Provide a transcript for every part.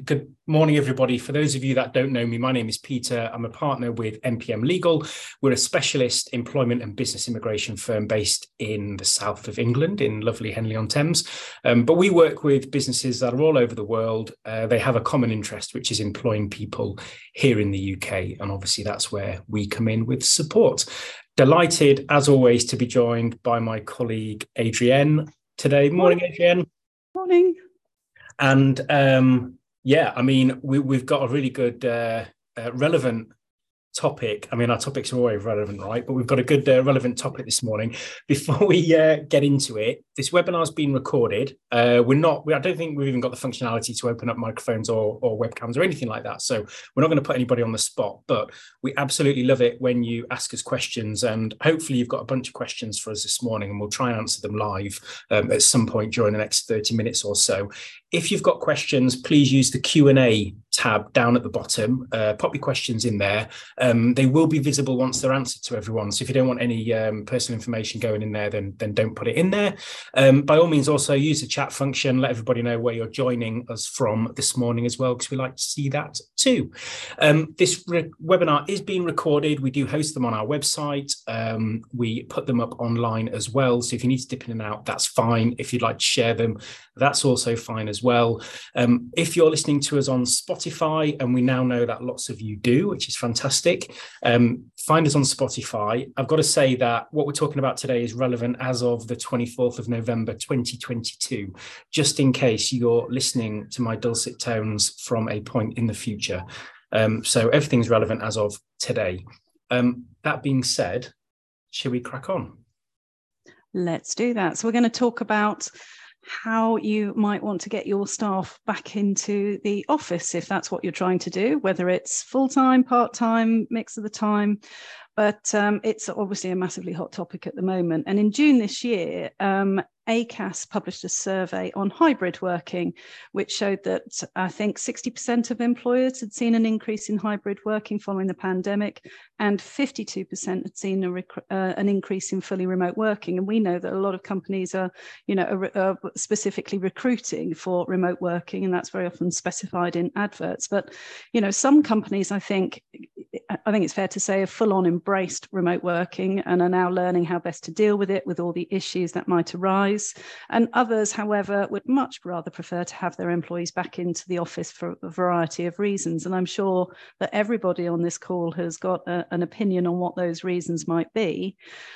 Good morning, everybody. For those of you that don't know me, my name is Peter. I'm a partner with MPM Legal. We're a specialist employment and business immigration firm based in the south of England, in lovely Henley-on-Thames. But we work with businesses that are all over the world. They have a common interest, which is employing people here in the UK. And obviously, that's where we come in with support. Delighted, as always, to be joined by my colleague, Adrienne, today. Morning, Adrienne. Morning. And we've got a really good, relevant topic. I mean, our topics are always relevant, right? But we've got a good, relevant topic this morning. Before we get into it, this webinar has been recorded. I don't think we've even got the functionality to open up microphones or webcams or anything like that. So we're not going to put anybody on the spot, but we absolutely love it when you ask us questions. And hopefully you've got a bunch of questions for us this morning, and we'll try and answer them live at some point during the next 30 minutes or so. If you've got questions, please use the Q&A tab down at the bottom. Pop your questions in there. They will be visible once they're answered to everyone. So if you don't want any personal information going in there, then don't put it in there. By all means, also use the chat function. Let everybody know where you're joining us from this morning as well, because we like to see that too. This webinar is being recorded. We do host them on our website. We put them up online as well. So if you need to dip in and out, that's fine. If you'd like to share them, that's also fine as well. If you're listening to us on Spotify, and we now know that lots of you do, which is fantastic, find us on Spotify. I've got to say that what we're talking about today is relevant as of the 24th of November 2022, just in case you're listening to my dulcet tones from a point in the future. So everything's relevant as of today. That being said, shall we crack on? Let's do that. So we're going to talk about how you might want to get your staff back into the office if that's what you're trying to do, whether it's full-time, part-time, mix of the time. But it's obviously a massively hot topic at the moment. And in June this year, ACAS published a survey on hybrid working, which showed that I think 60% of employers had seen an increase in hybrid working following the pandemic, and 52% had seen an increase in fully remote working. And we know that a lot of companies are specifically recruiting for remote working, and that's very often specified in adverts. But, some companies, I think it's fair to say, have full-on embraced remote working and are now learning how best to deal with it, with all the issues that might arise. And others, however, would much rather prefer to have their employees back into the office for a variety of reasons. And I'm sure that everybody on this call has got an opinion on what those reasons might be.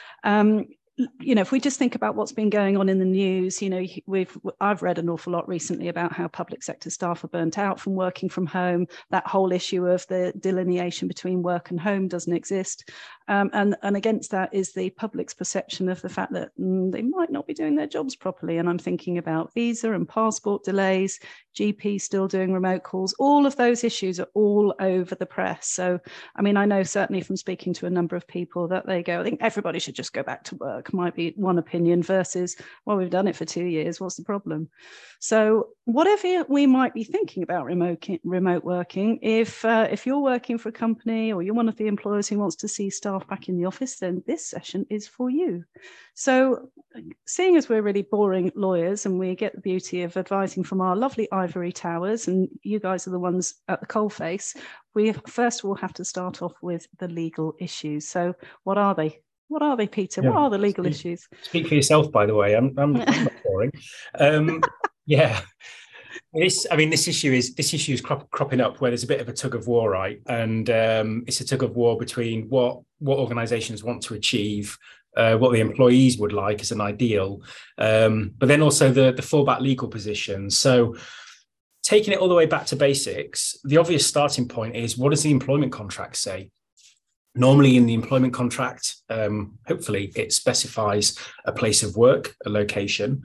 If we just think about what's been going on in the news, I've read an awful lot recently about how public sector staff are burnt out from working from home. That whole issue of the delineation between work and home doesn't exist. And against that is the public's perception of the fact that they might not be doing their jobs properly. And I'm thinking about visa and passport delays, GPs still doing remote calls. All of those issues are all over the press. So, I know certainly from speaking to a number of people that they go, I think everybody should just go back to work, might be one opinion, versus, well, we've done it for 2 years, what's the problem? So whatever we might be thinking about remote working, if you're working for a company or you're one of the employers who wants to see staff back in the office, then this session is for you. So seeing as we're really boring lawyers and we get the beauty of advising from our lovely ivory towers, and you guys are the ones at the coalface, we first of all have to start off with the legal issues. So what are they? What are they, Peter? Yeah. What are the legal issues? Speak for yourself, by the way. I'm not boring. Yeah. This issue is cropping up where there's a bit of a tug of war, right? And it's a tug of war between what organisations want to achieve, what the employees would like as an ideal, but then also the fallback legal position. So taking it all the way back to basics, the obvious starting point is, what does the employment contract say? Normally in the employment contract, hopefully it specifies a place of work, a location.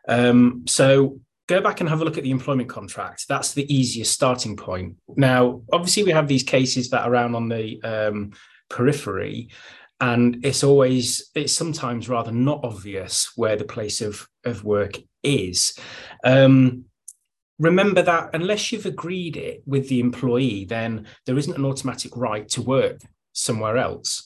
So go back and have a look at the employment contract. That's the easiest starting point. Now, obviously we have these cases that are around on the periphery, and it's sometimes rather not obvious where the place of work is. Remember that unless you've agreed it with the employee, then there isn't an automatic right to work somewhere else.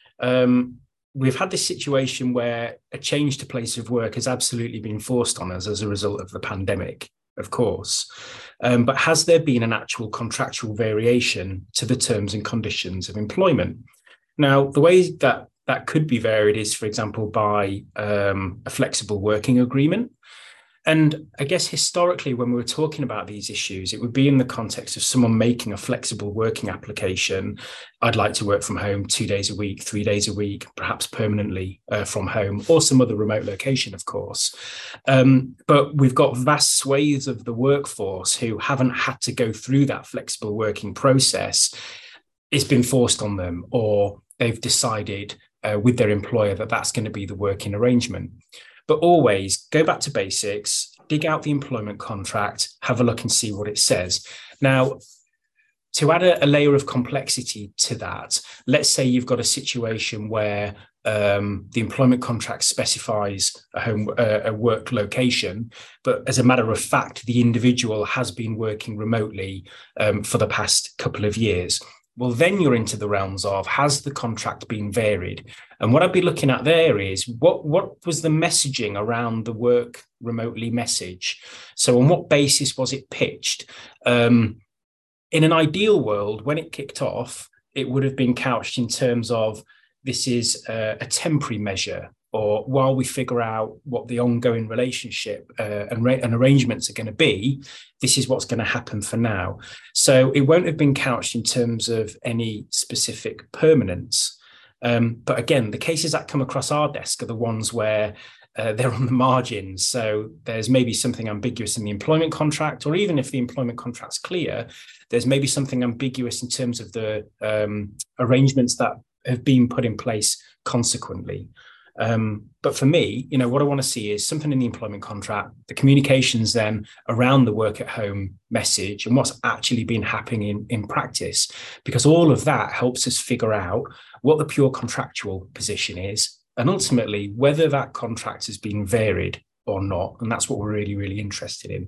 We've had this situation where a change to place of work has absolutely been forced on us as a result of the pandemic, of course. But has there been an actual contractual variation to the terms and conditions of employment? Now, the way that could be varied is, for example, by a flexible working agreement. And I guess historically, when we were talking about these issues, it would be in the context of someone making a flexible working application. I'd like to work from home 2 days a week, 3 days a week, perhaps permanently from home, or some other remote location, of course. But we've got vast swathes of the workforce who haven't had to go through that flexible working process. It's been forced on them, or they've decided with their employer that that's going to be the working arrangement. But always go back to basics, dig out the employment contract, have a look and see what it says. Now, to add a layer of complexity to that, let's say you've got a situation where the employment contract specifies a work location, but as a matter of fact, the individual has been working remotely for the past couple of years. Well, then you're into the realms of, has the contract been varied? And what I'd be looking at there is, what was the messaging around the work remotely message? So on what basis was it pitched? In an ideal world, when it kicked off, it would have been couched in terms of, this is a temporary measure, or while we figure out what the ongoing relationship and arrangements are going to be, this is what's going to happen for now. So it won't have been couched in terms of any specific permanence. But again, the cases that come across our desk are the ones where they're on the margins. So there's maybe something ambiguous in the employment contract, or even if the employment contract's clear, there's maybe something ambiguous in terms of the arrangements that have been put in place consequently. But for me, what I want to see is something in the employment contract, the communications then around the work at home message, and what's actually been happening in practice, because all of that helps us figure out what the pure contractual position is, and ultimately whether that contract has been varied or not. And that's what we're really, really interested in.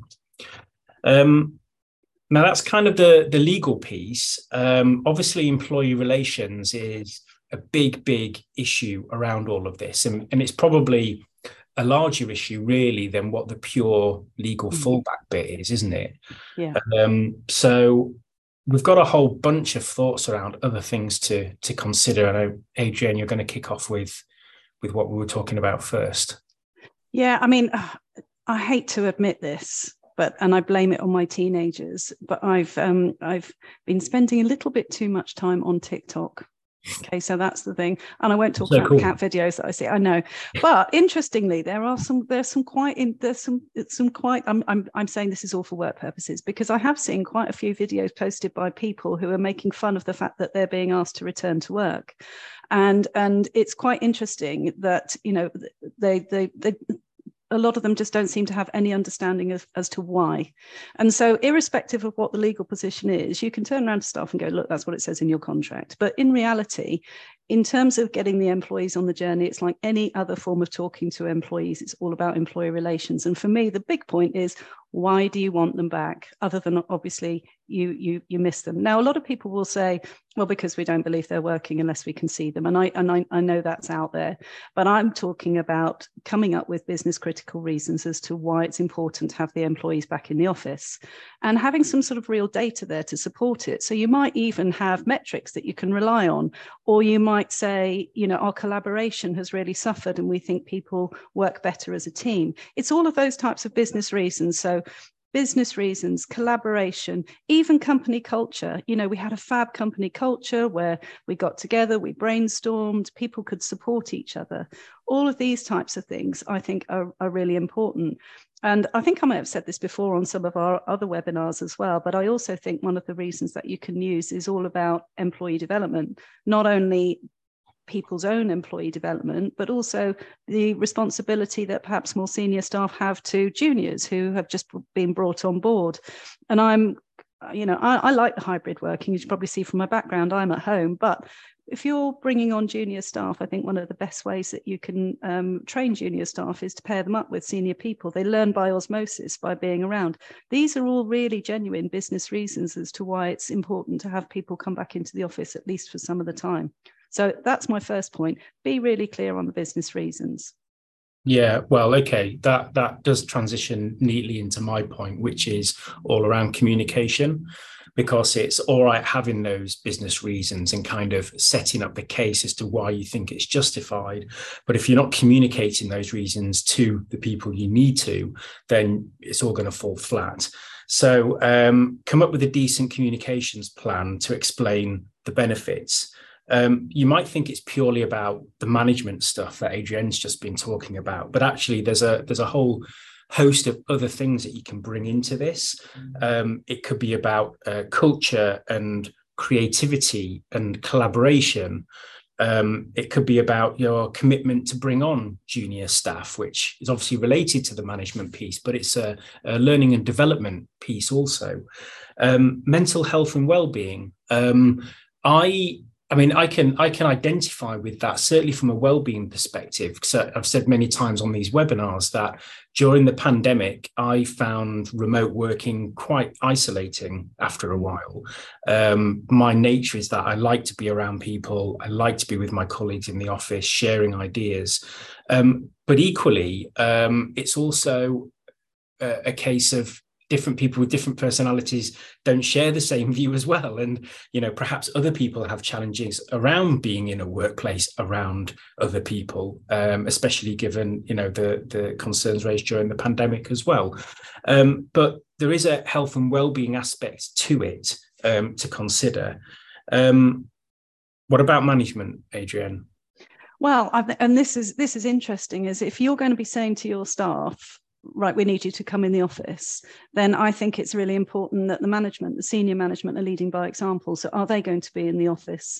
Now, that's kind of the legal piece. Obviously, employee relations is a big issue around all of this. And it's probably a larger issue, really, than what the pure legal fallback bit is, isn't it? Yeah. So we've got a whole bunch of thoughts around other things to consider. I know, Adrienne, you're going to kick off with what we were talking about first. Yeah, I mean, I hate to admit this, and I blame it on my teenagers, but I've been spending a little bit too much time on TikTok. Okay, so that's the thing, and I won't talk about the cat videos that I see. I know, but interestingly, I'm saying this is all for work purposes, because I have seen quite a few videos posted by people who are making fun of the fact that they're being asked to return to work, and it's quite interesting that they a lot of them just don't seem to have any understanding as to why. And so irrespective of what the legal position is, you can turn around to staff and go, look, that's what it says in your contract. But in reality, in terms of getting the employees on the journey, it's like any other form of talking to employees. It's all about employee relations. And for me, the big point is, why do you want them back? Other than obviously you miss them. Now, a lot of people will say, well, because we don't believe they're working unless we can see them. And I know that's out there, but I'm talking about coming up with business critical reasons as to why it's important to have the employees back in the office, and having some sort of real data there to support it. So you might even have metrics that you can rely on, or you might say, our collaboration has really suffered and we think people work better as a team. It's all of those types of business reasons. So business reasons, collaboration, even company culture. We had a fab company culture where we got together, we brainstormed, people could support each other. All of these types of things, I think, are really important. And I think I might have said this before on some of our other webinars as well, but I also think one of the reasons that you can use is all about employee development, not only people's own employee development, but also the responsibility that perhaps more senior staff have to juniors who have just been brought on board. And I like the hybrid working. You should probably see from my background, I'm at home, but if you're bringing on junior staff, I think one of the best ways that you can train junior staff is to pair them up with senior people. They learn by osmosis, by being around. These are all really genuine business reasons as to why it's important to have people come back into the office, at least for some of the time. So that's my first point. Be really clear on the business reasons. Yeah, well, okay, that does transition neatly into my point, which is all around communication, because it's all right having those business reasons and kind of setting up the case as to why you think it's justified. But if you're not communicating those reasons to the people you need to, then it's all going to fall flat. So come up with a decent communications plan to explain the benefits. You might think it's purely about the management stuff that Adrienne's just been talking about, but actually there's a whole host of other things that you can bring into this. It could be about culture and creativity and collaboration. It could be about your commitment to bring on junior staff, which is obviously related to the management piece, but it's a learning and development piece also. Mental health and well-being. I mean, I can identify with that, certainly from a well-being perspective. Because I've said many times on these webinars that during the pandemic, I found remote working quite isolating after a while. My nature is that I like to be around people. I like to be with my colleagues in the office, sharing ideas. But equally, it's also a case of different people with different personalities don't share the same view as well. And, perhaps other people have challenges around being in a workplace around other people, especially given, the concerns raised during the pandemic as well. But there is a health and well-being aspect to it to consider. What about management, Adrienne? Well, and this is interesting, is if you're going to be saying to your staff, right, we need you to come in the office, then I think it's really important that the senior management are leading by example. So are they going to be in the office?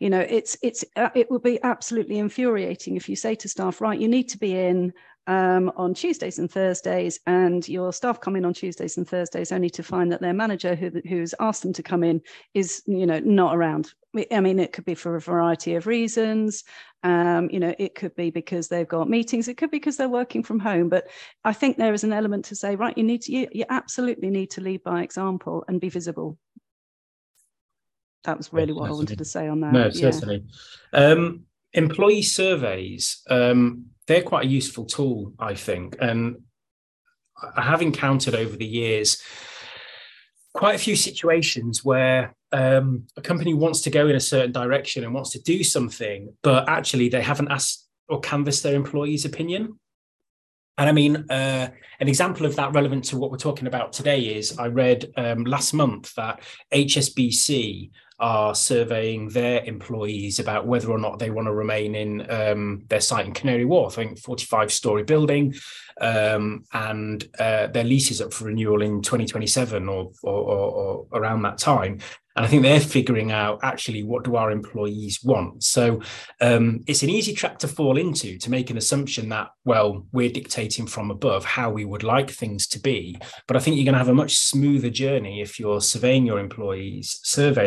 It would be absolutely infuriating if you say to staff, right, you need to be in on Tuesdays and Thursdays, and your staff come in on Tuesdays and Thursdays only to find that their manager who's asked them to come in is not around. I mean, it could be for a variety of reasons. It could be because they've got meetings. It could be because they're working from home. But I think there is an element to say, right, you absolutely need to lead by example and be visible. That was really what I wanted to say on that. No, certainly. Employee surveys, they're quite a useful tool, I think. And I have encountered over the years quite a few situations where a company wants to go in a certain direction and wants to do something, but actually they haven't asked or canvassed their employees' opinion. And I mean, an example of that relevant to what we're talking about today is I read last month that HSBC are surveying their employees about whether or not they want to remain in their site in Canary Wharf. I think 45-story building, and their lease is up for renewal in 2027 or around that time. And I think they're figuring out actually what do our employees want. So it's an easy trap to fall into, to make an assumption that, well, we're dictating from above how we would like things to be. But I think you're going to have a much smoother journey if you're surveying your employees,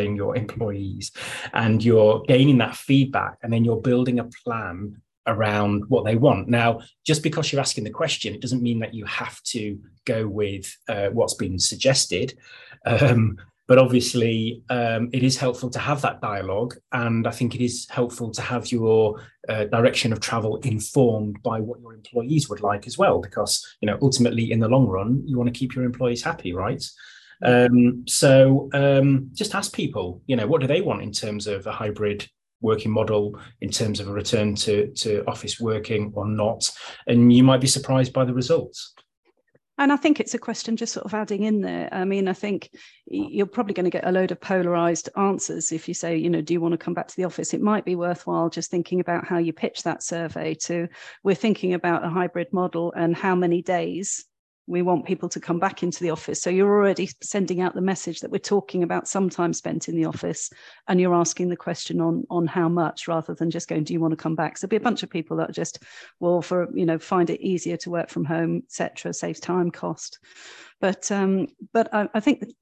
and you're gaining that feedback, and then you're building a plan around what they want. Now, just because you're asking the question, it doesn't mean that you have to go with what's been suggested. But obviously, it is helpful to have that dialogue. And I think it is helpful to have your direction of travel informed by what your employees would like as well, because, ultimately, in the long run, you want to keep your employees happy, right? So just ask people, what do they want in terms of a hybrid working model, in terms of a return to office working or not? And you might be surprised by the results. And I think it's a question just sort of adding in there. I mean, I think you're probably going to get a load of polarized answers if you say, do you want to come back to the office? It might be worthwhile just thinking about how you pitch that survey to, we're thinking about a hybrid model and how many days we want people to come back into the office. So you're already sending out the message that we're talking about some time spent in the office, and you're asking the question on how much, rather than just going, do you want to come back? So there'll be a bunch of people that are just, find it easier to work from home, etc., saves time, cost. But I think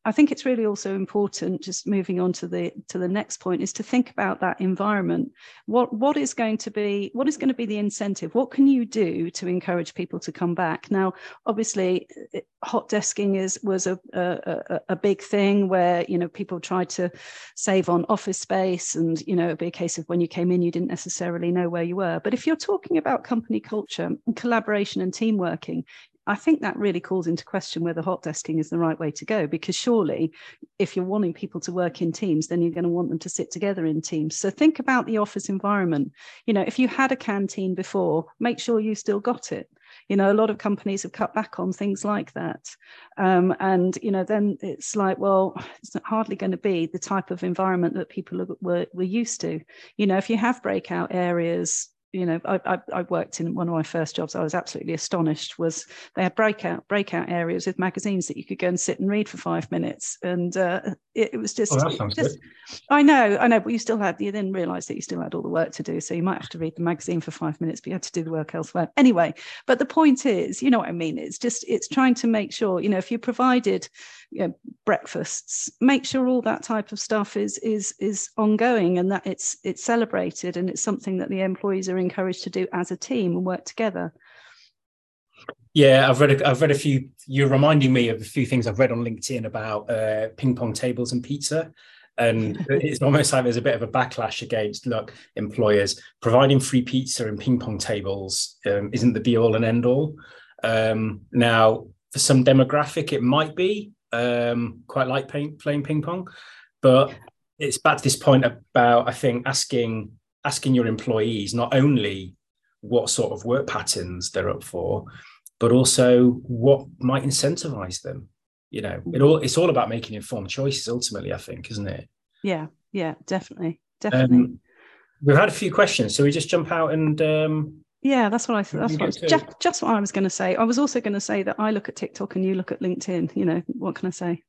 I think it's really also important, just moving on to the next point, is to think about that environment. What is going to be the incentive? What can you do to encourage people to come back? Now, obviously, hot desking was a big thing where, you know, people tried to save on office space, and, you know, it'd be a case of when you came in, you didn't necessarily know where you were. But if you're talking about company culture, collaboration, and team working, I think that really calls into question whether hot desking is the right way to go, because surely if you're wanting people to work in teams, then you're going to want them to sit together in teams. So think about the office environment. You know, if you had a canteen before, make sure you still got it. You know, a lot of companies have cut back on things like that. And, you know, then it's like, well, it's hardly going to be the type of environment that people were used to. You know, if you have breakout areas, you know, I worked in one of my first jobs. I was absolutely astonished. Was they had breakout areas with magazines that you could go and sit and read for 5 minutes, and it was just. Oh, that sounds good. I know, but you then realise that you still had all the work to do, so you might have to read the magazine for 5 minutes, but you had to do the work elsewhere. Anyway, but the point is, you know what I mean. It's trying to make sure, you know, if you provided, you know, breakfasts, make sure all that type of stuff is ongoing, and that it's celebrated, and it's something that the employees are encouraged to do as a team and work together. Yeah, I've read a few. You're reminding me of a few things I've read on LinkedIn about ping pong tables and pizza, and it's almost like there's a bit of a backlash against, look, employers providing free pizza and ping pong tables isn't the be all and end all. Now, for some demographic, it might be quite like playing ping pong, but it's back to this point about, I think, asking your employees not only what sort of work patterns they're up for, but also what might incentivize them. You know, it's all about making informed choices ultimately, I think, isn't it? Yeah, definitely. We've had a few questions, so we just jump out and yeah, that's what I thought. Just what I was going to say. I was also going to say that I look at TikTok and you look at LinkedIn. You know, what can I say?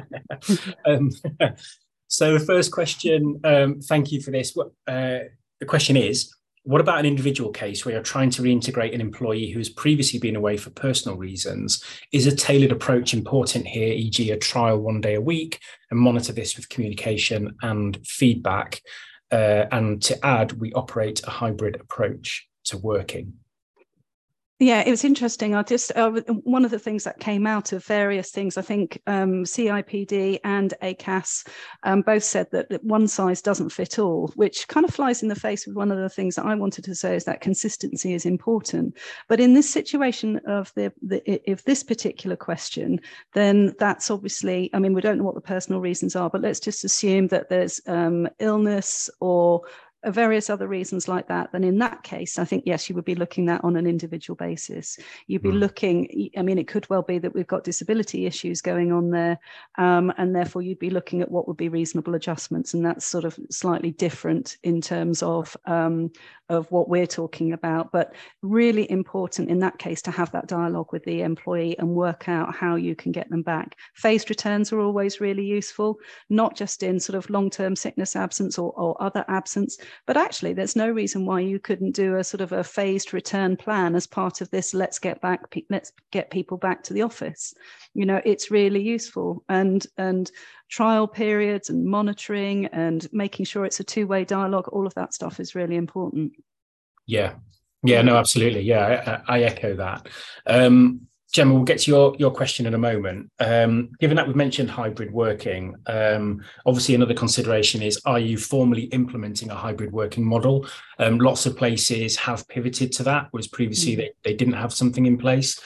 So the first question, thank you for this. The question is, what about an individual case where you're trying to reintegrate an employee who has previously been away for personal reasons? Is a tailored approach important here, e.g. a trial 1 day a week, and monitor this with communication and feedback? And to add, we operate a hybrid approach to working. Yeah, it was interesting. One of the things that came out of various things, I think CIPD and ACAS both said that one size doesn't fit all, which kind of flies in the face with one of the things that I wanted to say, is that consistency is important. But in this situation of if this particular question, then that's obviously, I mean, we don't know what the personal reasons are, but let's just assume that there's illness or various other reasons like that, then in that case, I think, yes, you would be looking at on an individual basis. You'd be looking, I mean, it could well be that we've got disability issues going on there, and therefore you'd be looking at what would be reasonable adjustments, and that's sort of slightly different in terms of what we're talking about. But really important in that case to have that dialogue with the employee and work out how you can get them back. Phased returns are always really useful, not just in sort of long-term sickness absence or other absence, but actually there's no reason why you couldn't do a sort of a phased return plan as part of this let's get people back to the office. You know, it's really useful, and trial periods and monitoring and making sure it's a two-way dialogue, all of that stuff is really important. Yeah, no, absolutely. Yeah, I echo that. Gemma, we'll get to your question in a moment. Given that we've mentioned hybrid working, obviously another consideration is, are you formally implementing a hybrid working model? Lots of places have pivoted to that, whereas previously they didn't have something in place.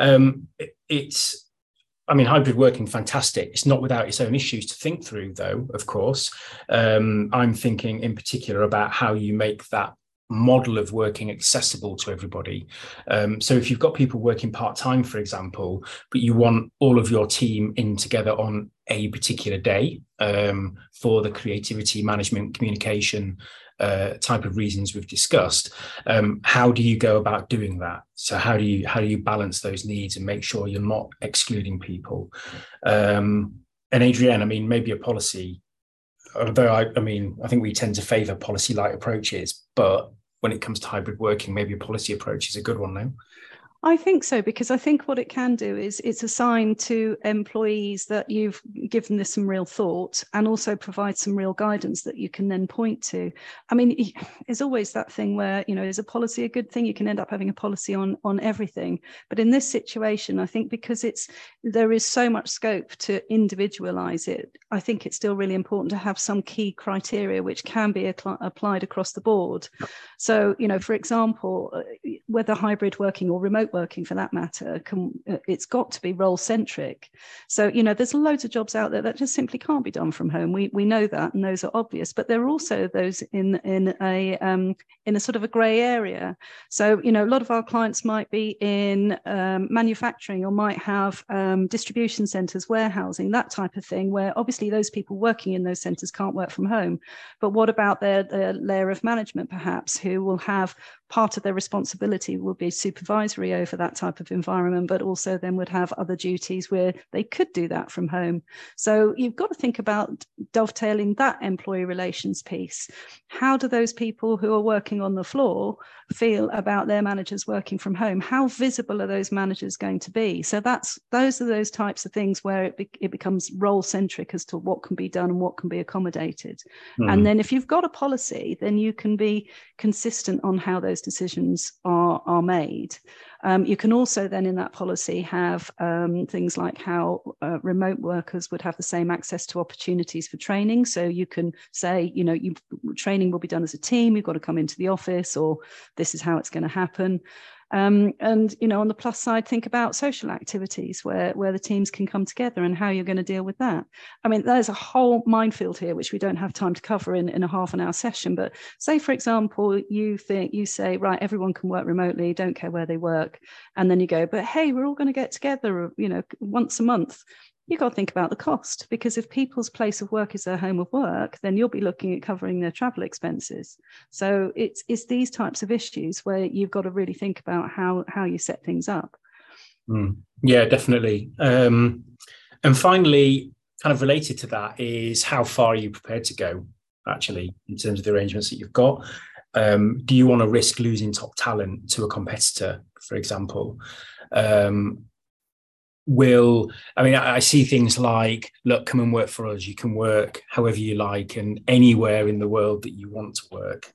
Hybrid working, fantastic. It's not without its own issues to think through, though, of course. I'm thinking in particular about how you make that model of working accessible to everybody. So if you've got people working part-time, for example, but you want all of your team in together on a particular day for the creativity, management, communication type of reasons we've discussed, how do you go about doing that? So how do you balance those needs and make sure you're not excluding people? And Adrienne, I mean, maybe a policy, although I think we tend to favour policy-like approaches, but when it comes to hybrid working, maybe a policy approach is a good one now. I think so, because I think what it can do is it's a sign to employees that you've given this some real thought, and also provide some real guidance that you can then point to. I mean, there's always that thing where, is a policy a good thing? You can end up having a policy on everything. But in this situation, I think because there is so much scope to individualize it, I think it's still really important to have some key criteria which can be applied across the board. So, for example, whether hybrid working or remote working for that matter, it's got to be role centric. So, there's loads of jobs out there that just simply can't be done from home. We know that, and those are obvious, but there are also those in a sort of a grey area. So, a lot of our clients might be in manufacturing, or might have distribution centres, warehousing, that type of thing, where obviously those people working in those centres can't work from home. But what about their layer of management, perhaps, who will have part of their responsibility will be supervisory over that type of environment, but also then would have other duties where they could do that from home. So you've got to think about dovetailing that employee relations piece. How do those people who are working on the floor feel about their managers working from home? How visible are those managers going to be? So those are those types of things where it becomes role centric as to what can be done and what can be accommodated. And then if you've got a policy, then you can be consistent on how those decisions are made. You can also then in that policy have things like how remote workers would have the same access to opportunities for training. So you can say, training will be done as a team, you've got to come into the office, or this is how it's going to happen. And, on the plus side, think about social activities where the teams can come together and how you're going to deal with that. I mean, there's a whole minefield here, which we don't have time to cover in a half an hour session. But say, for example, you say, right, everyone can work remotely, don't care where they work. And then you go, but hey, we're all going to get together, once a month. You've got to think about the cost, because if people's place of work is their home of work, then you'll be looking at covering their travel expenses. So it's these types of issues where you've got to really think about how you set things up. Yeah, definitely. And finally, kind of related to that is how far are you prepared to go, actually, in terms of the arrangements that you've got? Do you want to risk losing top talent to a competitor, for example? I see things like, look, come and work for us. You can work however you like and anywhere in the world that you want to work.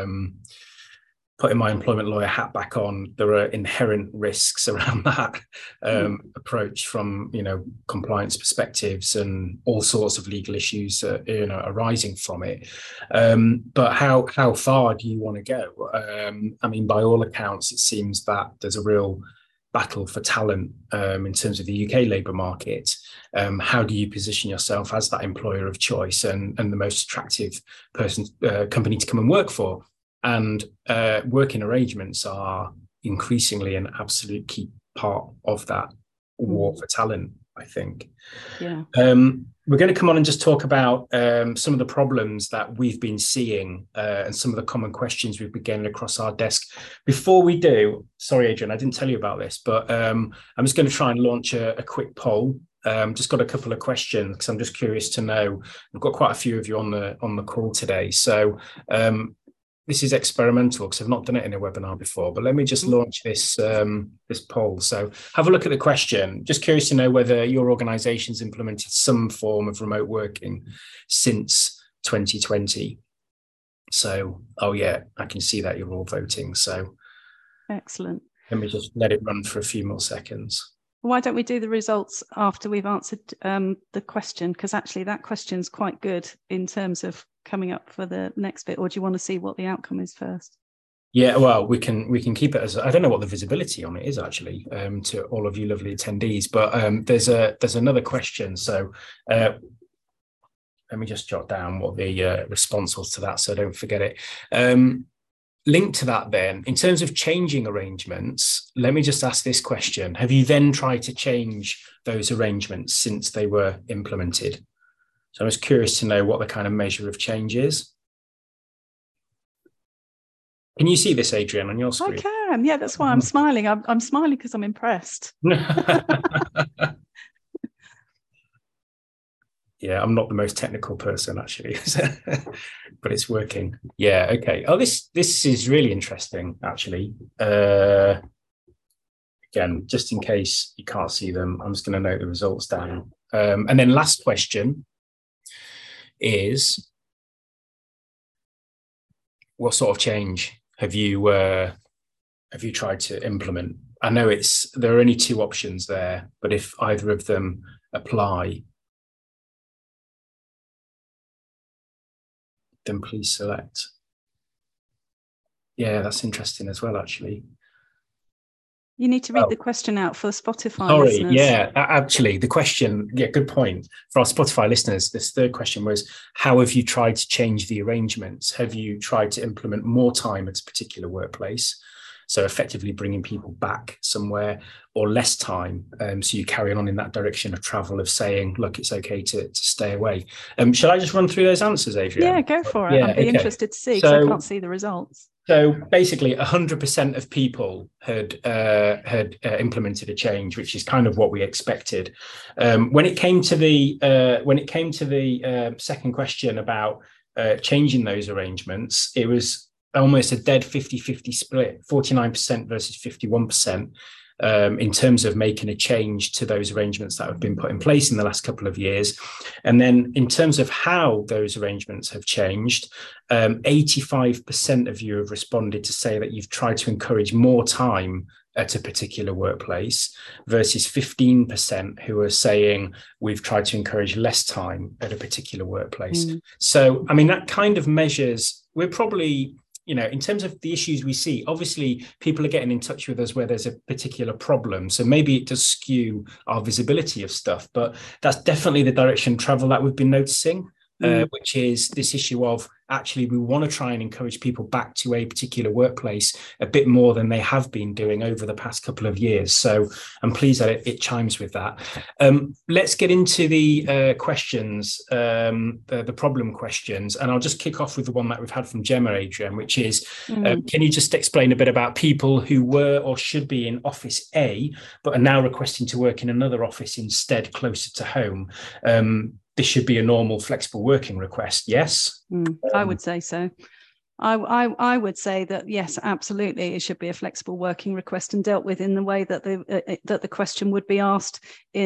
Putting my employment lawyer hat back on, there are inherent risks around that approach from, compliance perspectives and all sorts of legal issues, arising from it. But how far do you want to go? By all accounts, it seems that there's a real battle for talent in terms of the UK labour market. How do you position yourself as that employer of choice and the most attractive company to come and work for? And working arrangements are increasingly an absolute key part of that war for talent, I think. Yeah. We're going to come on and just talk about some of the problems that we've been seeing and some of the common questions we've been getting across our desk. Before we do, sorry, Adrian, I didn't tell you about this, but I'm just going to try and launch a quick poll. Just got a couple of questions because I'm just curious to know. We've got quite a few of you on the call today. So this is experimental because I've not done it in a webinar before, but let me just launch this poll. So have a look at the question. Just curious to know whether your organization's implemented some form of remote working since 2020. So, I can see that you're all voting. So excellent. Let me just let it run for a few more seconds. Why don't we do the results after we've answered the question? Because actually that question's quite good in terms of coming up for the next bit. Or do you want to see what the outcome is first? Yeah, well, we can keep it as, I don't know what the visibility on it is actually, to all of you lovely attendees, but there's another question. So let me just jot down what the response was to that so I don't forget it. Linked to that then, in terms of changing arrangements, let me just ask this question. Have you then tried to change those arrangements since they were implemented? So I was curious to know what the kind of measure of change is. Can you see this, Adrian, on your screen? I can, yeah, that's why I'm smiling. I'm smiling because I'm impressed. Yeah, I'm not the most technical person actually, but it's working. Yeah, okay. Oh, this is really interesting actually. again, just in case you can't see them, I'm just going to note the results down. And then last question is, what sort of change have you tried to implement? I know there are only two options there, but if either of them apply, then please select. Yeah, that's interesting as well, actually. You need to read the question out for Spotify Sorry, listeners. yeah, actually, the question, good point. For our Spotify listeners, this third question was, how have you tried to change the arrangements? Have you tried to implement more time at a particular workplace? So effectively bringing people back somewhere, or less time. So you carry on in that direction of travel of saying, look, it's okay to stay away. Shall I just run through those answers, Adrian? Yeah, go for it. Yeah, I'd be interested to see, because I can't see the results. So basically, 100% of people had implemented a change, which is kind of what we expected. When it came to the second question about changing those arrangements, it was almost a dead 50-50 split, 49% versus 51%. In terms of making a change to those arrangements that have been put in place in the last couple of years. And then in terms of how those arrangements have changed, 85% of you have responded to say that you've tried to encourage more time at a particular workplace versus 15% who are saying we've tried to encourage less time at a particular workplace. So, I mean, that kind of measures, we're probably, in terms of the issues we see, obviously people are getting in touch with us where there's a particular problem. So maybe it does skew our visibility of stuff, but that's definitely the direction of travel that we've been noticing, which is this issue of actually we want to try and encourage people back to a particular workplace a bit more than they have been doing over the past couple of years. So I'm pleased that it chimes with that. Let's get into the questions, the problem questions, and I'll just kick off with the one that we've had from Gemma, Adrian, which is, can you just explain a bit about people who were or should be in office A, but are now requesting to work in another office instead, closer to home? This should be a normal flexible working request, yes? I would say so. I would say that, yes, absolutely, it should be a flexible working request and dealt with in the way that the question would be asked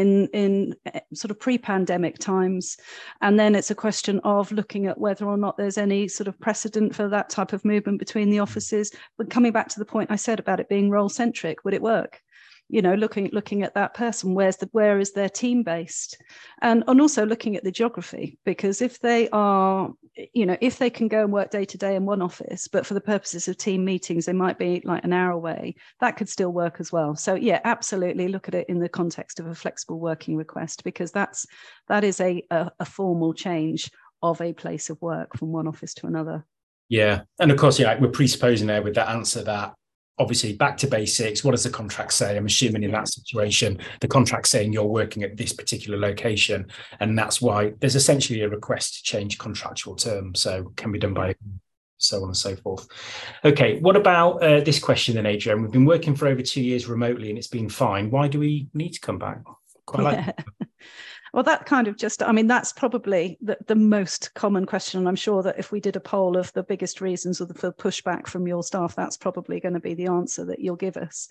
in sort of pre-pandemic times. And then it's a question of looking at whether or not there's any sort of precedent for that type of movement between the offices. But coming back to the point I said about it being role-centric, would it work? Looking at that person, where is their team based, and also looking at the geography, because if they are, if they can go and work day to day in one office, but for the purposes of team meetings, they might be like an hour away, that could still work as well. So yeah, absolutely look at it in the context of a flexible working request, because that is a formal change of a place of work from one office to another. Yeah, and of course, we're presupposing there with that answer that obviously back to basics. What does the contract say? I'm assuming in that situation, the contract's saying you're working at this particular location, and that's why there's essentially a request to change contractual terms. So can be done by so on and so forth. Okay, what about this question then, Adrian? We've been working for over 2 years remotely and it's been fine. Why do we need to come back? Quite like it. Well, that kind of that's probably the most common question. And I'm sure that if we did a poll of the biggest reasons for pushback from your staff, that's probably going to be the answer that you'll give us.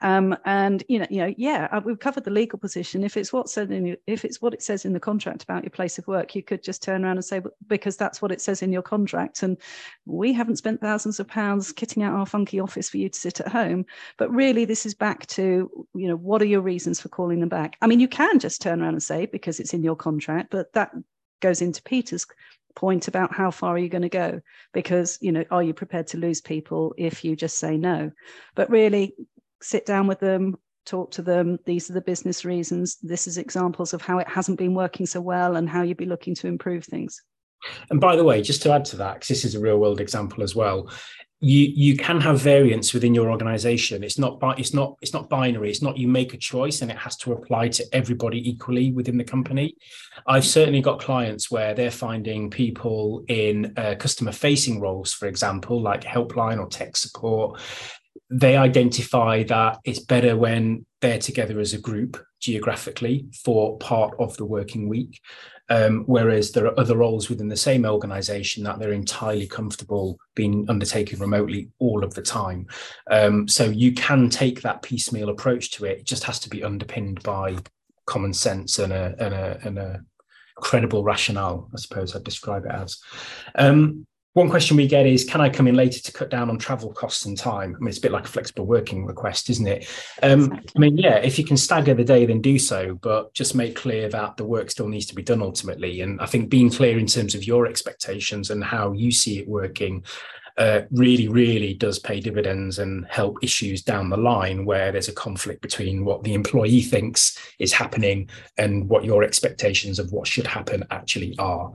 And we've covered the legal position. If it's what it says in the contract about your place of work, you could just turn around and say, because that's what it says in your contract, and we haven't spent thousands of pounds kitting out our funky office for you to sit at home. But really, this is back to, what are your reasons for calling them back? I mean, you can just turn around and say, because it's in your contract, but that goes into Peter's point about how far are you going to go, because are you prepared to lose people if you just say no? But really sit down with them, talk to them. These are the business reasons. This is examples of how it hasn't been working so well and how you'd be looking to improve things. And by the way, just to add to that, because this is a real world example as well, you can have variance within your organization. It's not binary. It's not you make a choice and it has to apply to everybody equally within the company. I've certainly got clients where they're finding people in customer facing roles, for example, like helpline or tech support. They identify that it's better when they're together as a group geographically for part of the working week. whereas there are other roles within the same organization that they're entirely comfortable being undertaken remotely all of the time. So you can take that piecemeal approach to it. It just has to be underpinned by common sense and a credible rationale, I suppose I'd describe it as. One question we get is, can I come in later to cut down on travel costs and time? I mean, it's a bit like a flexible working request, isn't it? Exactly. I mean, yeah, if you can stagger the day, then do so, but just make clear that the work still needs to be done ultimately. And I think being clear in terms of your expectations and how you see it working really, really does pay dividends and help issues down the line where there's a conflict between what the employee thinks is happening and what your expectations of what should happen actually are.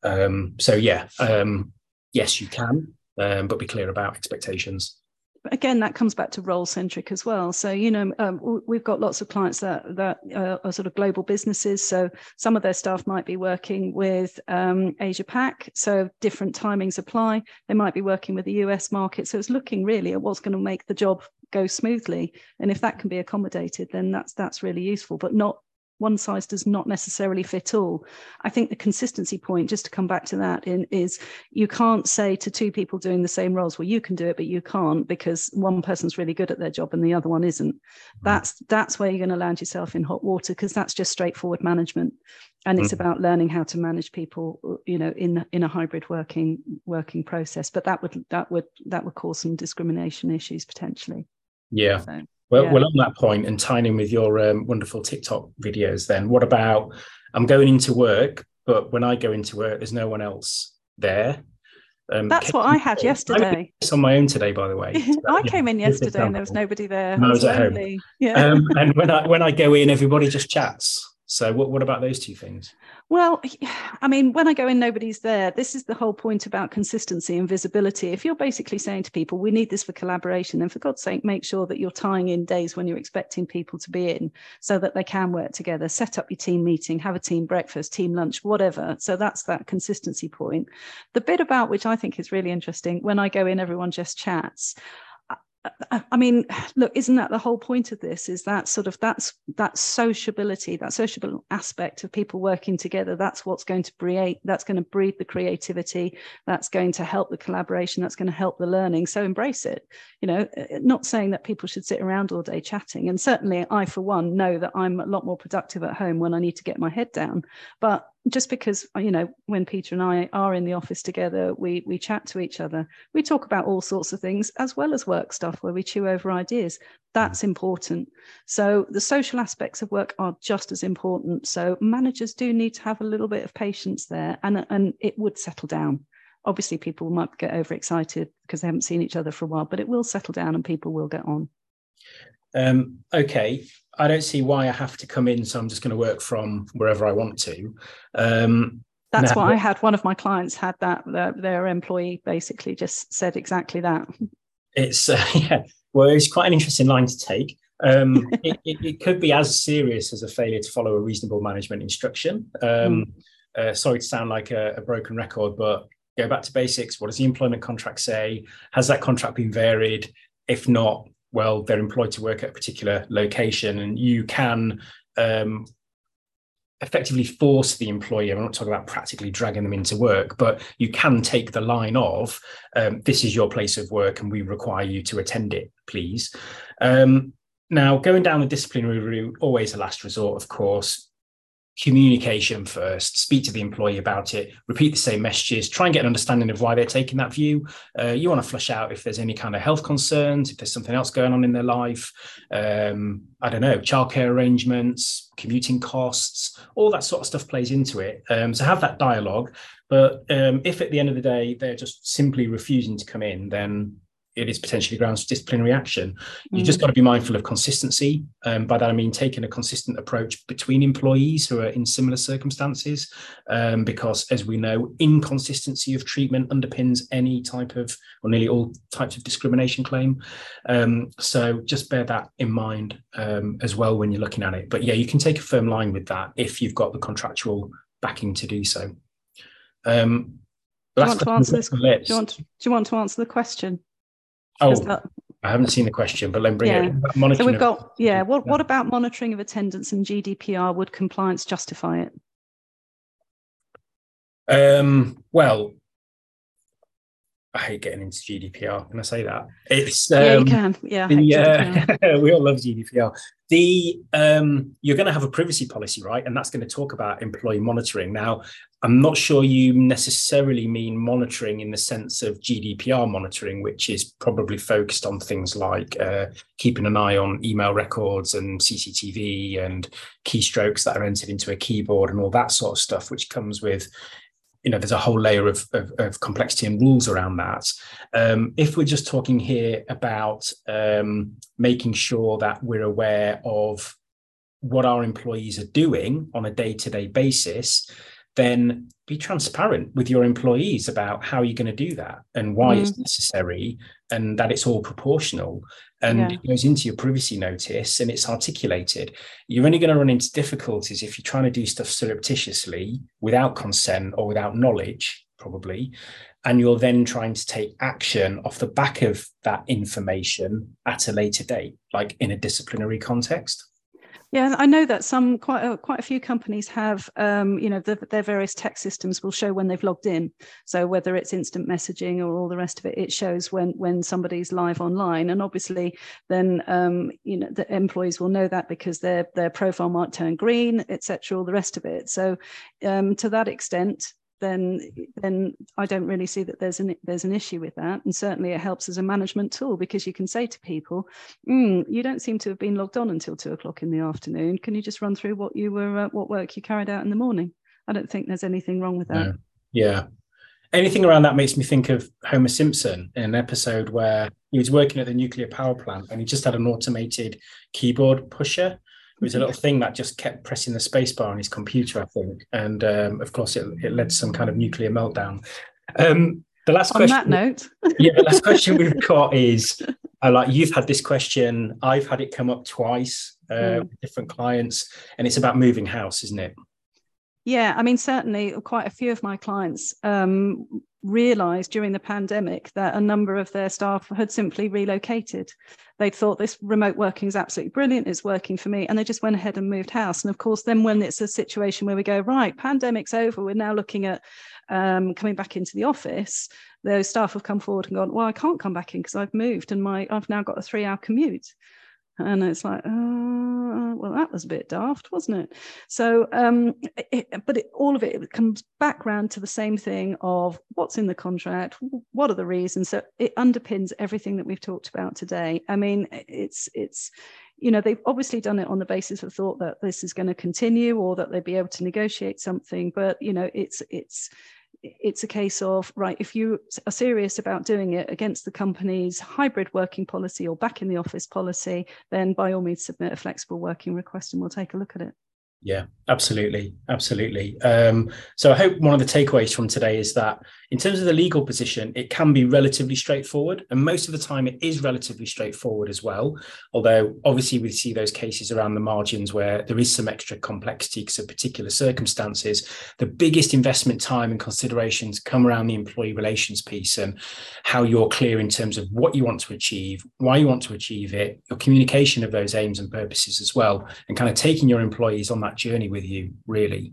Yes, you can, but be clear about expectations. But again, that comes back to role centric as well. So, we've got lots of clients that are sort of global businesses. So some of their staff might be working with Asia Pac. So different timings apply. They might be working with the US market. So it's looking really at what's going to make the job go smoothly. And if that can be accommodated, then that's really useful, but not one size does not necessarily fit all. I think the consistency point, just to come back to that, is you can't say to two people doing the same roles, well, you can do it, but you can't because one person's really good at their job and the other one isn't. That's where you're going to land yourself in hot water, because that's just straightforward management. And it's about learning how to manage people, in a hybrid working process. But that would cause some discrimination issues potentially. Yeah. So. Well, on that point, and tying in with your wonderful TikTok videos, then what about, I'm going into work, but when I go into work, there's no one else there. That's what I had yesterday. It's on my own today, by the way. So, I came in yesterday and there was nobody there. And I was at home. Yeah. And when I go in, everybody just chats. So what about those two things? Well, I mean, when I go in, nobody's there. This is the whole point about consistency and visibility. If you're basically saying to people, we need this for collaboration, then for God's sake, make sure that you're tying in days when you're expecting people to be in so that they can work together. Set up your team meeting, have a team breakfast, team lunch, whatever. So that's that consistency point. The bit about which I think is really interesting, when I go in, everyone just chats. I mean, look, isn't that the whole point of this? Is that sort of that sociability, that sociable aspect of people working together? That's what's going to breed the creativity. That's going to help the collaboration. That's going to help the learning. So embrace it. Not saying that people should sit around all day chatting. And certainly, I for one know that I'm a lot more productive at home when I need to get my head down. But just because, when Peter and I are in the office together, we chat to each other. We talk about all sorts of things as well as work stuff where we chew over ideas. That's important. So the social aspects of work are just as important. So managers do need to have a little bit of patience there, and it would settle down. Obviously, people might get overexcited because they haven't seen each other for a while, but it will settle down and people will get on. Okay. I don't see why I have to come in, so I'm just going to work from wherever I want to. That's what I had. One of my clients had that. Their employee basically just said exactly that. It's it's quite an interesting line to take. It could be as serious as a failure to follow a reasonable management instruction. Sorry to sound like a broken record, but go back to basics. What does the employment contract say? Has that contract been varied? If not, well, they're employed to work at a particular location, and you can effectively force the employee. I'm not talking about practically dragging them into work, but you can take the line of, this is your place of work and we require you to attend it, please. Now, going down the disciplinary route, always a last resort, of course. Communication first, speak to the employee about it, repeat the same messages, try and get an understanding of why they're taking that view. You want to flush out if there's any kind of health concerns, if there's something else going on in their life, childcare arrangements, commuting costs, all that sort of stuff plays into it. So have that dialogue. But if at the end of the day, they're just simply refusing to come in, then it is potentially grounds for disciplinary action. You just got to be mindful of consistency. By that, I mean taking a consistent approach between employees who are in similar circumstances, because as we know, inconsistency of treatment underpins any type of, or nearly all types of discrimination claim. So just bear that in mind as well when you're looking at it. But yeah, you can take a firm line with that if you've got the contractual backing to do so. Do you want to answer the question? I haven't seen the question, but let me bring it. So we've got, what about monitoring of attendance and GDPR? Would compliance justify it? Well, I hate getting into GDPR. Can I say that? It's Yeah, you can. Yeah, we all love GDPR. You're going to have a privacy policy, right? And that's going to talk about employee monitoring. Now, I'm not sure you necessarily mean monitoring in the sense of GDPR monitoring, which is probably focused on things like keeping an eye on email records and CCTV and keystrokes that are entered into a keyboard and all that sort of stuff, which comes with, there's a whole layer of complexity and rules around that. If we're just talking here about making sure that we're aware of what our employees are doing on a day-to-day basis, then be transparent with your employees about how you're going to do that and why it's necessary, and that it's all proportional. And it goes into your privacy notice and it's articulated. You're only going to run into difficulties if you're trying to do stuff surreptitiously without consent or without knowledge, probably. And you're then trying to take action off the back of that information at a later date, like in a disciplinary context. Yeah, I know that quite a few companies have, their various tech systems will show when they've logged in. So whether it's instant messaging or all the rest of it, it shows when somebody's live online. And obviously, then the employees will know that because their profile might turn green, etc. All the rest of it. So to that extent, then I don't really see that there's an issue with that. And certainly it helps as a management tool, because you can say to people, you don't seem to have been logged on until 2:00 in the afternoon. Can you just run through what work you carried out in the morning? I don't think there's anything wrong with that. No. Yeah. Anything around that makes me think of Homer Simpson in an episode where he was working at the nuclear power plant and he just had an automated keyboard pusher. It was a little thing that just kept pressing the space bar on his computer, I think. And of course, it led to some kind of nuclear meltdown. The last question. On that note. The last question we've got is, you've had this question. I've had it come up twice with different clients, and it's about moving house, isn't it? Yeah, I mean, certainly quite a few of my clients realised during the pandemic that a number of their staff had simply relocated. They thought this remote working is absolutely brilliant, it's working for me, and they just went ahead and moved house. And of course, then when it's a situation where we go, right, pandemic's over, we're now looking at coming back into the office, those staff have come forward and gone, well, I can't come back in because I've moved and I've now got a 3-hour commute. And it's like, well, that was a bit daft, wasn't it? So, all of it comes back round to the same thing of what's in the contract, what are the reasons. So it underpins everything that we've talked about today. I mean, it's they've obviously done it on the basis of thought that this is going to continue or that they'd be able to negotiate something. But, it's a case of, right, if you are serious about doing it against the company's hybrid working policy or back in the office policy, then by all means submit a flexible working request and we'll take a look at it. Yeah, absolutely. So I hope one of the takeaways from today is that in terms of the legal position, it can be relatively straightforward. And most of the time it is relatively straightforward as well. Although obviously we see those cases around the margins where there is some extra complexity because of particular circumstances. The biggest investment time and considerations come around the employee relations piece and how you're clear in terms of what you want to achieve, why you want to achieve it, your communication of those aims and purposes as well, and kind of taking your employees on that journey with you, really.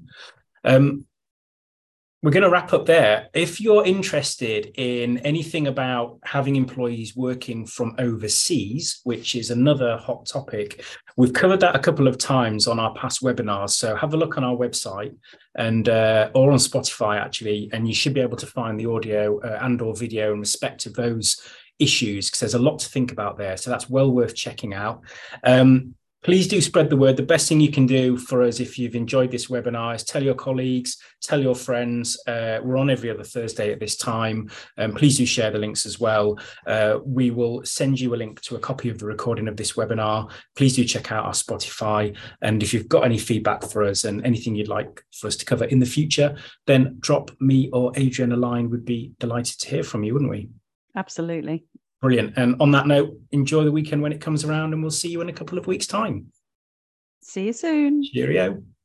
We're going to wrap up there. If you're interested in anything about having employees working from overseas, which is another hot topic, we've covered that a couple of times on our past webinars. So have a look on our website and or on Spotify, actually, and you should be able to find the audio and or video in respect of those issues, because there's a lot to think about there. So that's well worth checking out. Please do spread the word. The best thing you can do for us, if you've enjoyed this webinar, is tell your colleagues, tell your friends. We're on every other Thursday at this time. Please do share the links as well. We will send you a link to a copy of the recording of this webinar. Please do check out our Spotify. And if you've got any feedback for us and anything you'd like for us to cover in the future, then drop me or Adrian a line. We'd be delighted to hear from you, wouldn't we? Absolutely. Brilliant. And on that note, enjoy the weekend when it comes around, and we'll see you in a couple of weeks' time. See you soon. Cheerio.